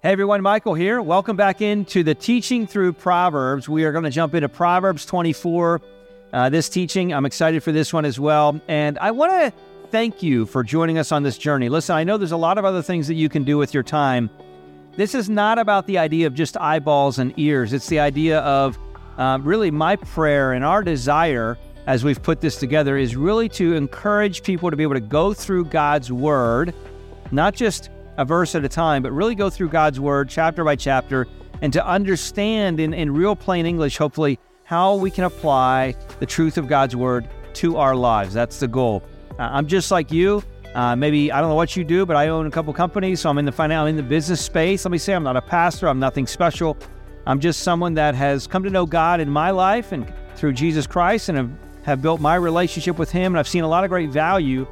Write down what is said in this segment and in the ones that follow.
Hey everyone, Michael here. Welcome back into the Teaching Through Proverbs. We are going to jump into Proverbs 24. This teaching, I'm excited for this one as well. And I want to thank you for joining us on this journey. Listen, I know there's a lot of other things that you can do with your time. This is not about the idea of just eyeballs and ears. It's the idea of really my prayer and our desire as we've put this together is really to encourage people to be able to go through God's Word, not just a verse at a time, but really go through God's Word chapter by chapter and to understand in real plain English, hopefully, how we can apply the truth of God's Word to our lives. That's the goal. I'm just like you. Maybe, I don't know what you do, but I own a couple companies, so I'm in the business space. Let me say I'm not a pastor. I'm nothing special. I'm just someone that has come to know God in my life and through Jesus Christ and have built my relationship with Him. And I've seen a lot of great value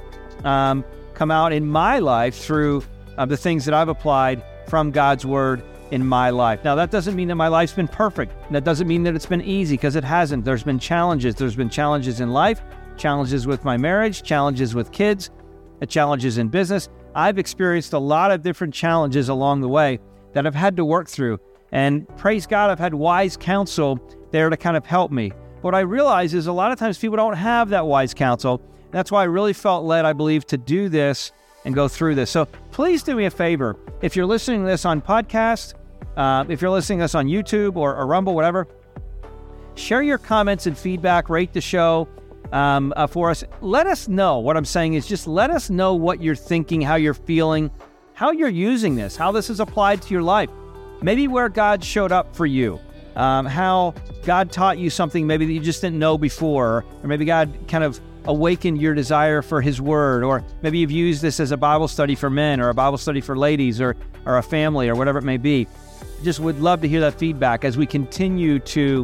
come out in my life through the things that I've applied from God's Word in my life. Now, that doesn't mean that my life's been perfect. That doesn't mean that it's been easy, because it hasn't. There's been challenges. There's been challenges in life, challenges with my marriage, challenges with kids, challenges in business. I've experienced a lot of different challenges along the way that I've had to work through. And praise God, I've had wise counsel there to kind of help me. What I realize is a lot of times people don't have that wise counsel. That's why I really felt led, I believe, to do this and go through this. So please do me a favor. If you're listening to this on podcast, if you're listening to this on YouTube or Rumble, whatever, share your comments and feedback, rate the show for us. Let us know. What I'm saying is just let us know what you're thinking, how you're feeling, how you're using this, how this is applied to your life. Maybe where God showed up for you, how God taught you something maybe that you just didn't know before, or maybe God kind of awakened your desire for His Word, or maybe you've used this as a Bible study for men or a Bible study for ladies or a family or whatever it may be. Just would love to hear that feedback as we continue to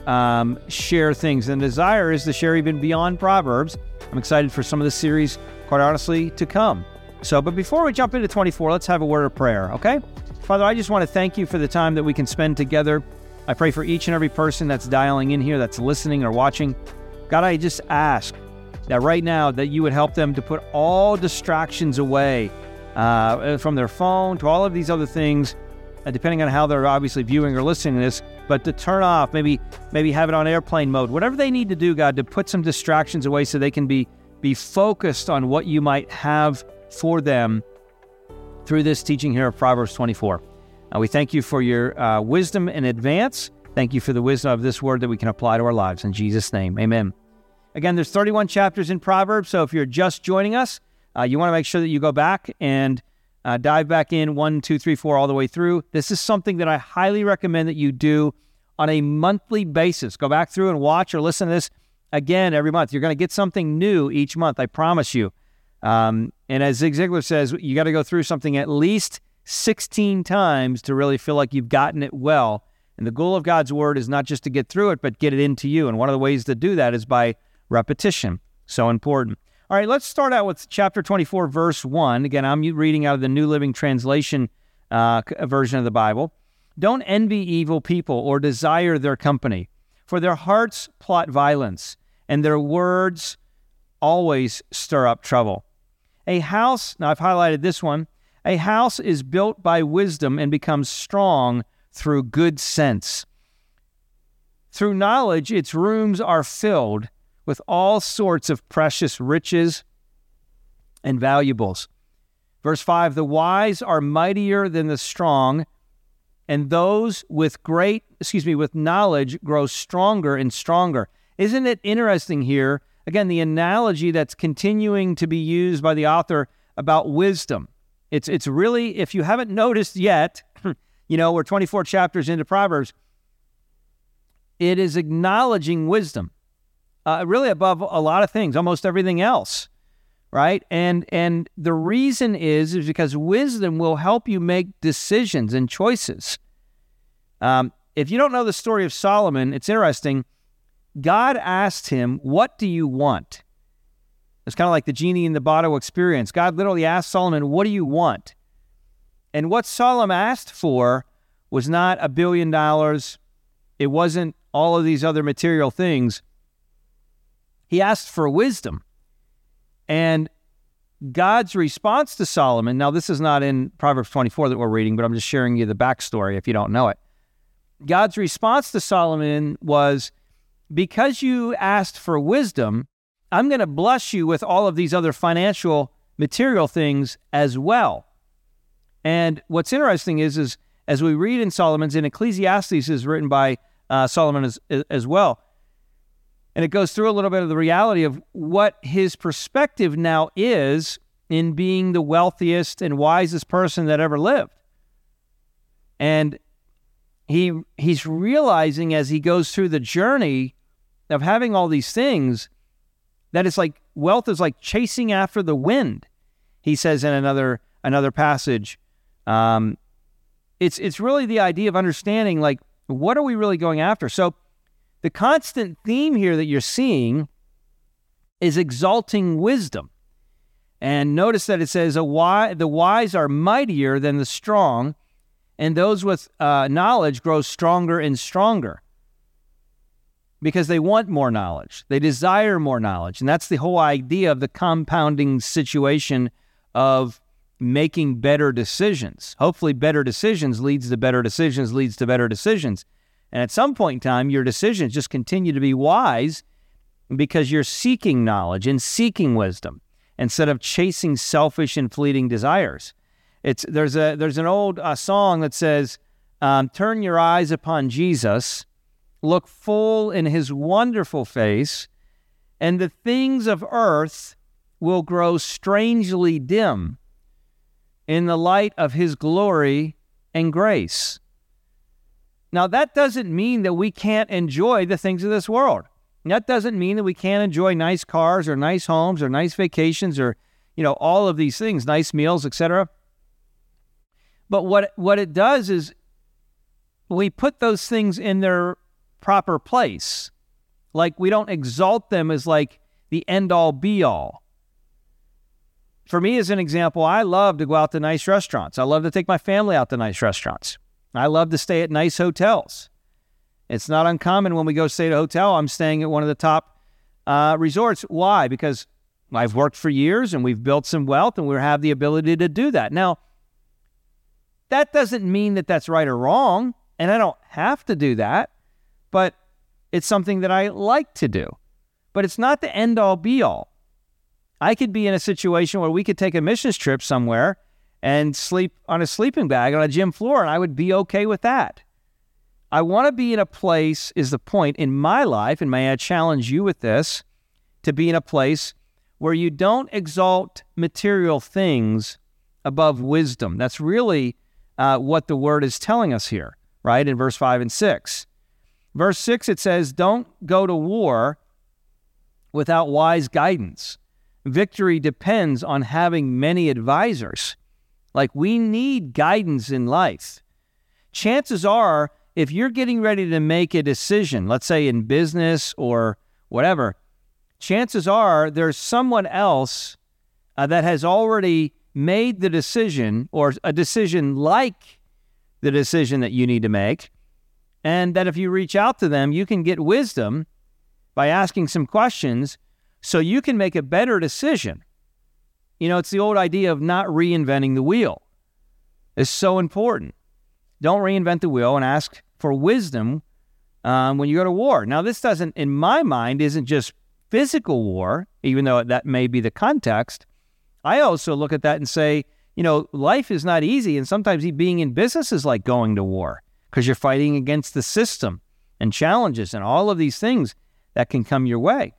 share things. And the desire is to share even beyond Proverbs. I'm excited for some of the series, quite honestly, to come. But before we jump into 24, let's have a word of prayer, okay? Father, I just want to thank you for the time that we can spend together. I pray for each and every person that's dialing in here, that's listening or watching. God, I just ask that right now that you would help them to put all distractions away from their phone to all of these other things, depending on how they're obviously viewing or listening to this, but to turn off, maybe have it on airplane mode, whatever they need to do, God, to put some distractions away so they can be focused on what you might have for them through this teaching here of Proverbs 24. We thank you for your wisdom in advance. Thank you for the wisdom of this word that we can apply to our lives. In Jesus' name, amen. Again, there's 31 chapters in Proverbs, so if you're just joining us, you want to make sure that you go back and dive back in 1, 2, 3, 4, all the way through. This is something that I highly recommend that you do on a monthly basis. Go back through and watch or listen to this again every month. You're going to get something new each month, I promise you. And as Zig Ziglar says, you got to go through something at least 16 times to really feel like you've gotten it well. And the goal of God's Word is not just to get through it, but get it into you. And one of the ways to do that is by repetition. So important. All right, let's start out with chapter 24, verse 1. Again, I'm reading out of the New Living Translation version of the Bible. Don't envy evil people or desire their company, for their hearts plot violence, and their words always stir up trouble. A house, now I've highlighted this one, a house is built by wisdom and becomes strong through good sense. Through knowledge, its rooms are filled with all sorts of precious riches and valuables. Verse 5, the wise are mightier than the strong, and those with knowledge grow stronger and stronger. Isn't it interesting here? Again, the analogy that's continuing to be used by the author about wisdom. It's really, if you haven't noticed yet, we're 24 chapters into Proverbs, it is acknowledging wisdom. Really above a lot of things, almost everything else, right? And the reason is because wisdom will help you make decisions and choices. If you don't know the story of Solomon, it's interesting. God asked him, what do you want? It's kind of like the genie in the bottle experience. God literally asked Solomon, what do you want? And what Solomon asked for was not $1 billion. It wasn't all of these other material things. He asked for wisdom. And God's response to Solomon, now this is not in Proverbs 24 that we're reading, but I'm just sharing you the backstory if you don't know it. God's response to Solomon was, because you asked for wisdom, I'm going to bless you with all of these other financial, material things as well. And what's interesting is as we read in Solomon's, and Ecclesiastes is written by Solomon as well, and it goes through a little bit of the reality of what his perspective now is in being the wealthiest and wisest person that ever lived. And he's realizing as he goes through the journey of having all these things that it's like wealth is like chasing after the wind. He says in another passage, it's really the idea of understanding, like, what are we really going after? So the constant theme here that you're seeing is exalting wisdom. And notice that it says, the wise are mightier than the strong, and those with knowledge grow stronger and stronger because they want more knowledge. They desire more knowledge. And that's the whole idea of the compounding situation of making better decisions. Hopefully better decisions leads to better decisions, leads to better decisions. And at some point in time, your decisions just continue to be wise because you're seeking knowledge and seeking wisdom instead of chasing selfish and fleeting desires. There's an old song that says, turn your eyes upon Jesus, look full in his wonderful face, and the things of earth will grow strangely dim in the light of his glory and grace. Now, that doesn't mean that we can't enjoy the things of this world. That doesn't mean that we can't enjoy nice cars or nice homes or nice vacations or, all of these things, nice meals, etc. But what it does is we put those things in their proper place. Like, we don't exalt them as like the end-all, be-all. For me, as an example, I love to go out to nice restaurants. I love to take my family out to nice restaurants. I love to stay at nice hotels. It's not uncommon when we go stay at a hotel, I'm staying at one of the top resorts. Why? Because I've worked for years and we've built some wealth and we have the ability to do that. Now, that doesn't mean that that's right or wrong, and I don't have to do that, but it's something that I like to do. But it's not the end-all, be-all. I could be in a situation where we could take a missions trip somewhere and sleep on a sleeping bag on a gym floor, and I would be okay with that. I want to be in a place, is the point in my life, and may I challenge you with this, to be in a place where you don't exalt material things above wisdom. That's really what the word is telling us here, right, in verse 5 and 6. Verse 6, it says, don't go to war without wise guidance. Victory depends on having many advisors. Like, we need guidance in life. Chances are, if you're getting ready to make a decision, let's say in business or whatever, chances are there's someone else that has already made the decision or a decision like the decision that you need to make, and that if you reach out to them, you can get wisdom by asking some questions so you can make a better decision. It's the old idea of not reinventing the wheel. It's so important. Don't reinvent the wheel and ask for wisdom when you go to war. Now, this doesn't, in my mind, isn't just physical war, even though that may be the context. I also look at that and say, life is not easy, and sometimes being in business is like going to war because you're fighting against the system and challenges and all of these things that can come your way.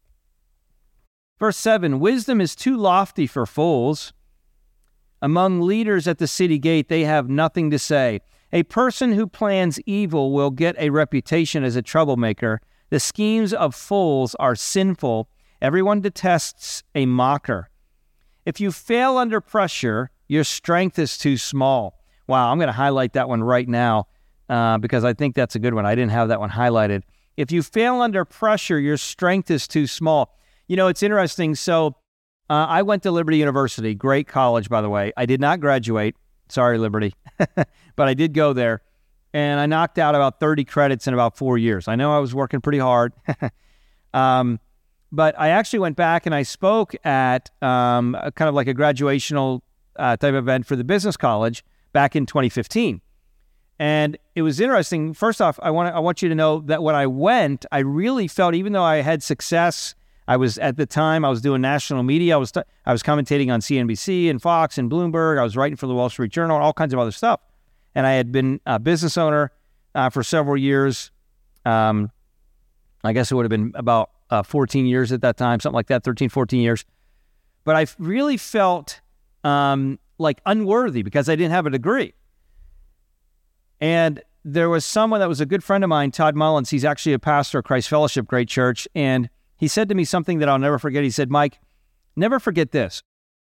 Verse 7, wisdom is too lofty for fools. Among leaders at the city gate, they have nothing to say. A person who plans evil will get a reputation as a troublemaker. The schemes of fools are sinful. Everyone detests a mocker. If you fail under pressure, your strength is too small. Wow, I'm going to highlight that one right now because I think that's a good one. I didn't have that one highlighted. If you fail under pressure, your strength is too small. It's interesting. So I went to Liberty University, great college, by the way. I did not graduate. Sorry, Liberty. But I did go there, and I knocked out about 30 credits in about 4 years. I know I was working pretty hard. But I actually went back and I spoke at kind of like a graduational type event for the business college back in 2015. And it was interesting. First off, I want you to know that when I went, I really felt, even though I had success, I was doing national media. I was commentating on CNBC and Fox and Bloomberg. I was writing for the Wall Street Journal and all kinds of other stuff. And I had been a business owner for several years. I guess it would have been about 14 years at that time, something like that, 13, 14 years. But I really felt like unworthy because I didn't have a degree. And there was someone that was a good friend of mine, Todd Mullins. He's actually a pastor of Christ Fellowship, great church. And he said to me something that I'll never forget. He said, Mike, never forget this.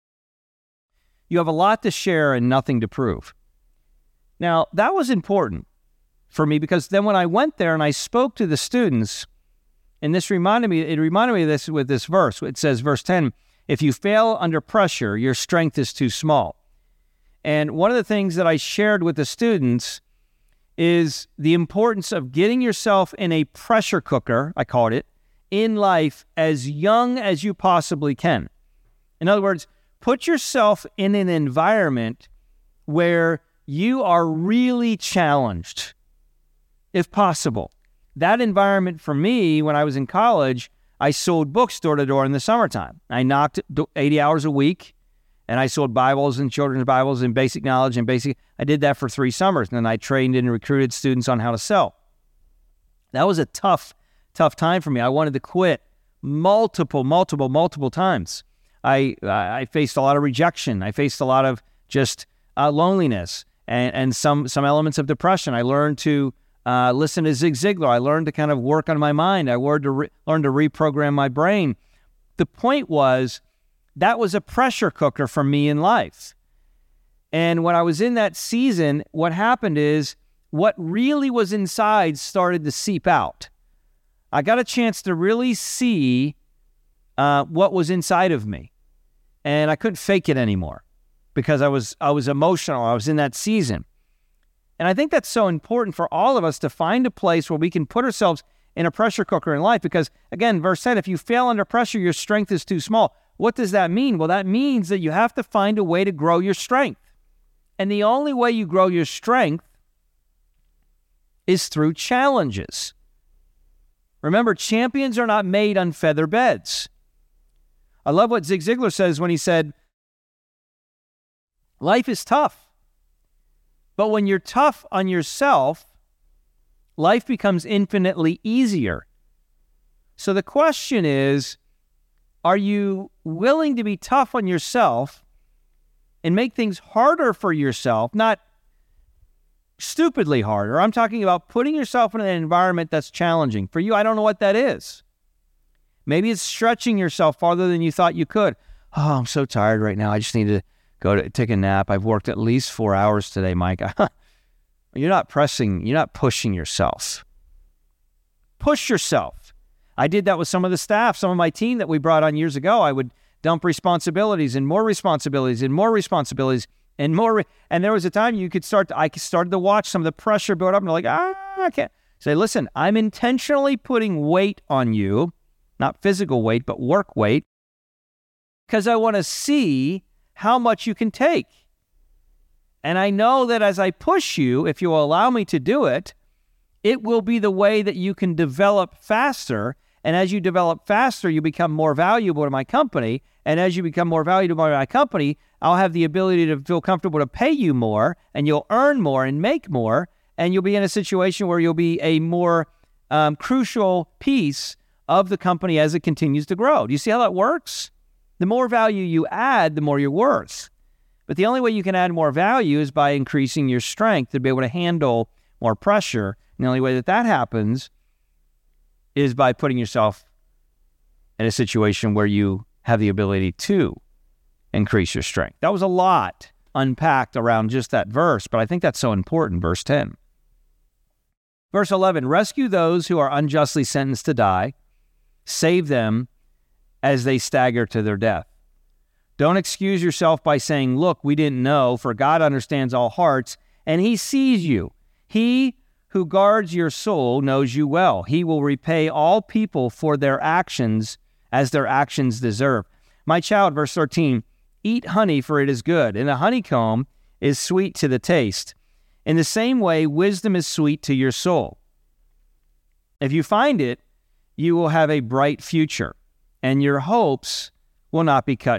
You have a lot to share and nothing to prove. Now, that was important for me because then when I went there and I spoke to the students, and it reminded me of this with this verse. It says, verse 10, if you fail under pressure, your strength is too small. And one of the things that I shared with the students is the importance of getting yourself in a pressure cooker, I called it, in life as young as you possibly can. In other words, put yourself in an environment where you are really challenged, if possible. That environment for me, when I was in college, I sold books door to door in the summertime. I knocked 80 hours a week, and I sold Bibles and children's Bibles and basic knowledge and basic. I did that for 3 summers, and then I trained and recruited students on how to sell. That was a tough time for me. I wanted to quit multiple times. I faced a lot of rejection. I faced a lot of just loneliness and some elements of depression. I learned to listen to Zig Ziglar. I learned to kind of work on my mind. I learned to reprogram my brain. The point was, that was a pressure cooker for me in life. And when I was in that season, what happened is what really was inside started to seep out. I got a chance to really see what was inside of me. And I couldn't fake it anymore because I was emotional. I was in that season. And I think that's so important for all of us to find a place where we can put ourselves in a pressure cooker in life. Because, again, verse 10, if you fail under pressure, your strength is too small. What does that mean? Well, that means that you have to find a way to grow your strength. And the only way you grow your strength is through challenges. Remember, champions are not made on feather beds. I love what Zig Ziglar says when he said, life is tough. But when you're tough on yourself, life becomes infinitely easier. So the question is, are you willing to be tough on yourself and make things harder for yourself, not stupidly harder? I'm talking about putting yourself in an environment that's challenging. For you, I don't know what that is. Maybe it's stretching yourself farther than you thought you could. Oh, I'm so tired right now. I just need to go to take a nap. I've worked at least 4 hours today, Mike. You're not pushing yourself. Push yourself. I did that with some of the staff, some of my team that we brought on years ago. I would dump responsibilities and more responsibilities and more responsibilities and more. And there was a time I started to watch some of the pressure build up and like, I can't. Say, listen, I'm intentionally putting weight on you, not physical weight, but work weight, because I want to see how much you can take. And I know that as I push you, if you will allow me to do it, it will be the way that you can develop faster. And as you develop faster, you become more valuable to my company. And as you become more valuable to my company, I'll have the ability to feel comfortable to pay you more, and you'll earn more and make more. And you'll be in a situation where you'll be a more crucial piece of the company as it continues to grow. Do you see how that works? The more value you add, the more you're worth. But the only way you can add more value is by increasing your strength to be able to handle more pressure. And the only way that happens is by putting yourself in a situation where you have the ability to increase your strength. That was a lot unpacked around just that verse, but I think that's so important, verse 10. Verse 11, rescue those who are unjustly sentenced to die. Save them as they stagger to their death. Don't excuse yourself by saying, look, we didn't know, for God understands all hearts, and he sees you. He who guards your soul knows you well. He will repay all people for their actions as their actions deserve. My child, verse 13, eat honey, for it is good, and the honeycomb is sweet to the taste. In the same way, wisdom is sweet to your soul. If you find it, you will have a bright future, and your hopes will not be cut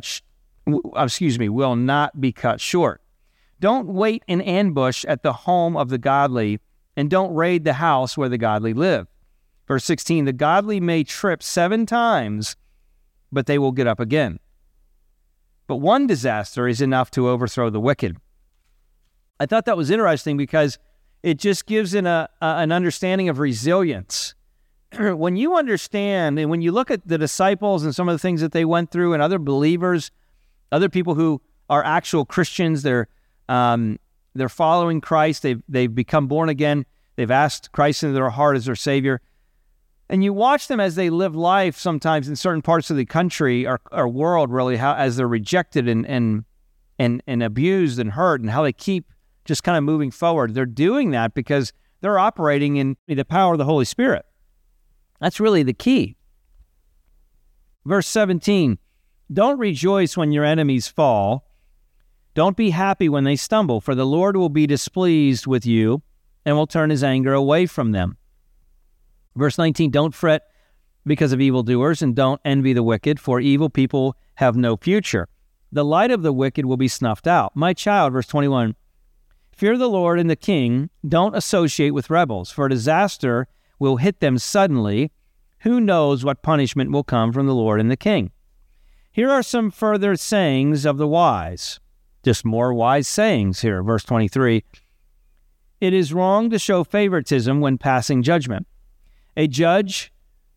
short. Don't wait in ambush at the home of the godly, and don't raid the house where the godly live. Verse 16, the godly may trip 7 times, but they will get up again. But one disaster is enough to overthrow the wicked. I thought that was interesting because it just gives an understanding of resilience. When you understand, and when you look at the disciples and some of the things that they went through, and other believers, other people who are actual Christians, they're following Christ, they've become born again, they've asked Christ into their heart as their Savior, and you watch them as they live life sometimes in certain parts of the country or world, really, how as they're rejected and abused and hurt, and how they keep just kind of moving forward. They're doing that because they're operating in the power of the Holy Spirit. That's really the key. Verse 17, don't rejoice when your enemies fall. Don't be happy when they stumble, for the Lord will be displeased with you and will turn his anger away from them. Verse 19, don't fret because of evildoers, and don't envy the wicked, for evil people have no future. The light of the wicked will be snuffed out. My child, verse 21, fear the Lord and the king. Don't associate with rebels, for disaster will hit them suddenly. Who knows what punishment will come from the Lord and the king? Here are some further sayings of the wise. Just more wise sayings here. Verse 23, it is wrong to show favoritism when passing judgment. A judge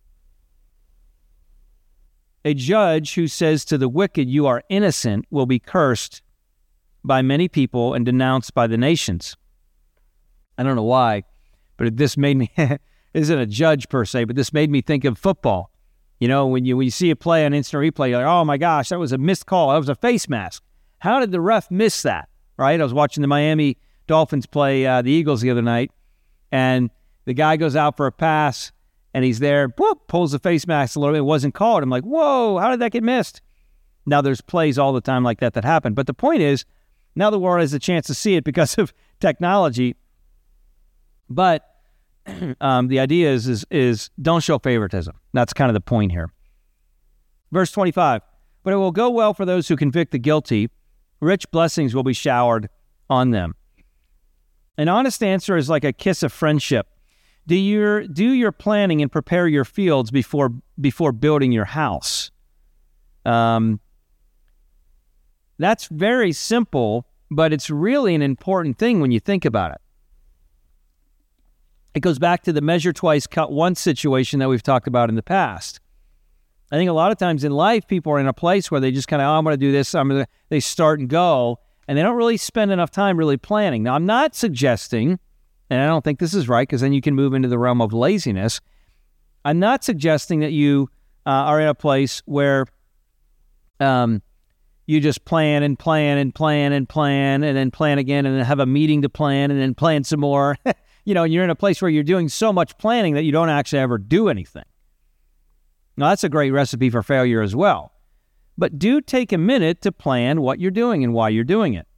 who says to the wicked, you are innocent, will be cursed by many people and denounced by the nations. I don't know why, but this made me, isn't a judge per se, but this made me think of football. You know, when you see a play on instant replay, you're like, oh my gosh, that was a missed call. That was a face mask. How did the ref miss that, right? I was watching the Miami Dolphins play the Eagles the other night, and the guy goes out for a pass, and he's there, whoop, pulls the face mask a little bit. It wasn't called. I'm like, whoa, how did that get missed? Now, there's plays all the time like that happen. But the point is, now the world has a chance to see it because of technology. But the idea is don't show favoritism. That's kind of the point here. Verse 25, but it will go well for those who convict the guilty. Rich blessings will be showered on them. An honest answer is like a kiss of friendship. Do your planning and prepare your fields before building your house. That's very simple, but it's really an important thing when you think about it. It goes back to the measure twice, cut once situation that we've talked about in the past. I think a lot of times in life, people are in a place where they just kind of, I'm going to do this, they start and go, and they don't really spend enough time really planning. Now, I'm not suggesting, and I don't think this is right, because then you can move into the realm of laziness. I'm not suggesting that you are in a place where you just plan and plan and plan and plan and then plan again and then have a meeting to plan and then plan some more. And you're in a place where you're doing so much planning that you don't actually ever do anything. Now, that's a great recipe for failure as well. But do take a minute to plan what you're doing and why you're doing it.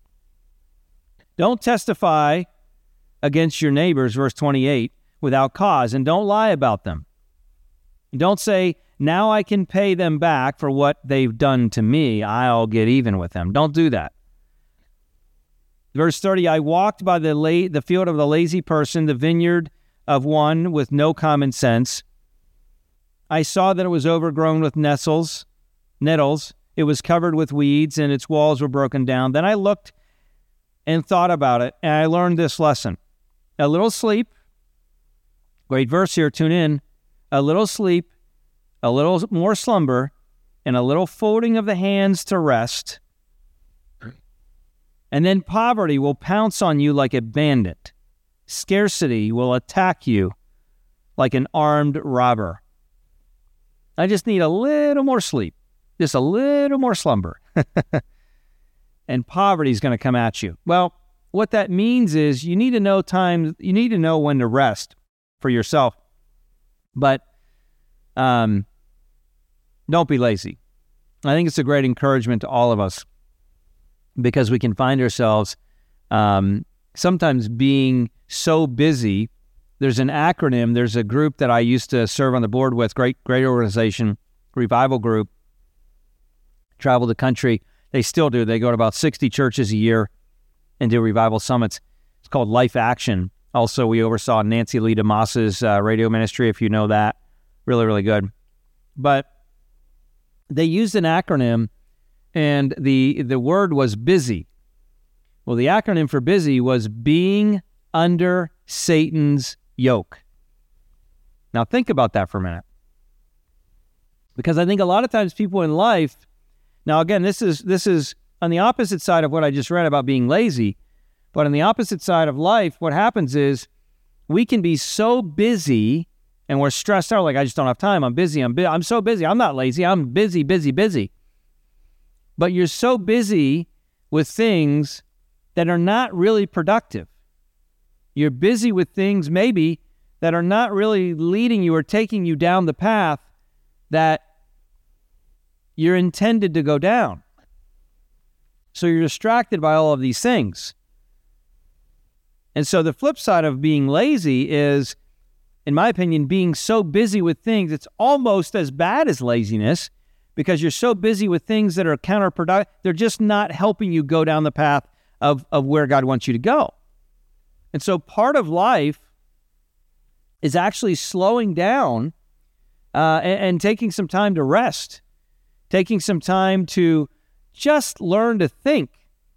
Don't testify against your neighbors, verse 28, without cause, and don't lie about them. Don't say, now I can pay them back for what they've done to me. I'll get even with them. Don't do that. Verse 30, I walked by the field of the lazy person, the vineyard of one with no common sense. I saw that it was overgrown with nettles. It was covered with weeds, and its walls were broken down. Then I looked and thought about it, and I learned this lesson. A little sleep, great verse here, tune in. A little sleep, a little more slumber, and a little folding of the hands to rest. And then poverty will pounce on you like a bandit. Scarcity will attack you like an armed robber. I just need a little more sleep, just a little more slumber. And poverty is going to come at you. Well, what that means is you need to know when to rest for yourself. But Don't be lazy. I think it's a great encouragement to all of us because we can find ourselves sometimes being so busy. There's an acronym. There's a group that I used to serve on the board with, great organization, Revival Group, travel the country. They still do. They go to about 60 churches a year and do revival summits. It's called Life Action. Also, we oversaw Nancy Lee DeMoss's radio ministry, if you know that. Really, really good. But they used an acronym, and the word was busy. Well, the acronym for busy was being under Satan's yoke. Now, think about that for a minute. Because I think a lot of times people in life, now again, this is on the opposite side of what I just read about being lazy, but on the opposite side of life, what happens is we can be so busy and we're stressed out, like, I just don't have time, I'm busy, I'm so busy, I'm not lazy, I'm busy. But you're so busy with things that are not really productive. You're busy with things maybe that are not really leading you or taking you down the path that you're intended to go down. So you're distracted by all of these things. And so the flip side of being lazy is, in my opinion, being so busy with things, it's almost as bad as laziness because you're so busy with things that are counterproductive. They're just not helping you go down the path of where God wants you to go. And so part of life is actually slowing down and taking some time to rest, taking some time to just learn to think.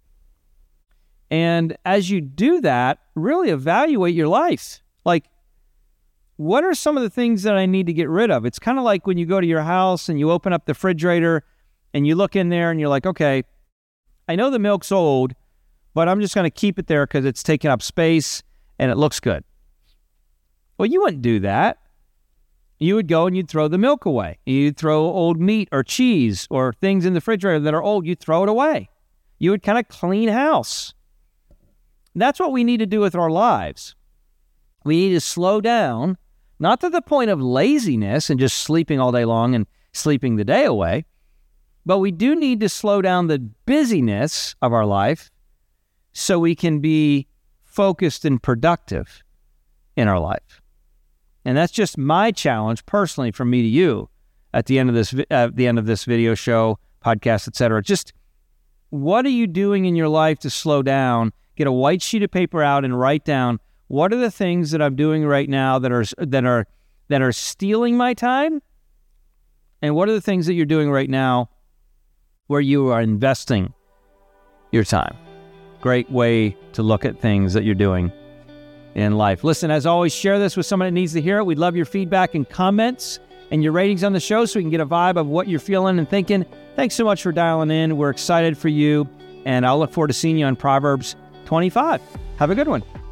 And as you do that, really evaluate your life. Like, what are some of the things that I need to get rid of? It's kind of like when you go to your house and you open up the refrigerator and you look in there and you're like, okay, I know the milk's old, but I'm just going to keep it there because it's taking up space and it looks good. Well, you wouldn't do that. You would go and you'd throw the milk away. You'd throw old meat or cheese or things in the refrigerator that are old. You'd throw it away. You would kind of clean house. That's what we need to do with our lives. We need to slow down, not to the point of laziness and just sleeping all day long and sleeping the day away, but we do need to slow down the busyness of our life so we can be focused and productive in our life. And that's just my challenge personally from me to you at the end of this video show, podcast, etc. Just what are you doing in your life to slow down? Get a white sheet of paper out and write down, what are the things that I'm doing right now that are stealing my time? And what are the things that you're doing right now where you are investing your time? Great way to look at things that you're doing in life. Listen, as always, share this with someone that needs to hear it. We'd love your feedback and comments and your ratings on the show so we can get a vibe of what you're feeling and thinking. Thanks so much for dialing in. We're excited for you, and I'll look forward to seeing you on Proverbs 25. Have a good one.